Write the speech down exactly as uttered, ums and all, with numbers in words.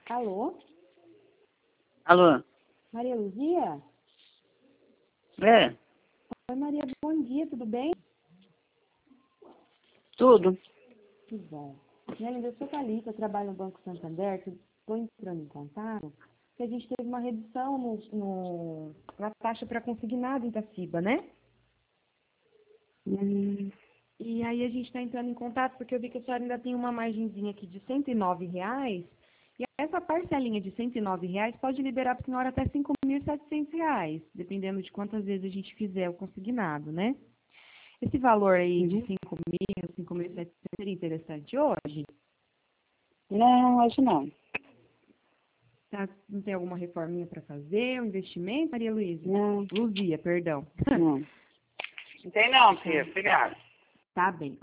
Alô? Alô? Maria Luzia? É, Oi, Maria, bom dia, tudo bem? tudo. Que bom. Minha linda, eu sou Thalita, eu trabalho no Banco Santander, estou entrando em contato, porque a gente teve uma redução no, no- na taxa para consignado em Itaciba, né? Hum, E aí a gente está entrando em contato porque eu vi que a senhora ainda tem uma margenzinha aqui de cento e nove reais, e essa parcelinha de cento e nove reais pode liberar para a senhora até cinco mil e setecentos reais, dependendo de quantas vezes a gente fizer o consignado, né? Esse valor aí de uhum. cinco mil, cinco mil e setecentos seria interessante hoje? Não, hoje não. Tá? Não tem alguma reforminha para fazer, um investimento, Maria Luísa? Não, Luzia, perdão. não. Não tem não, Tá, filha. Obrigada. tá bem.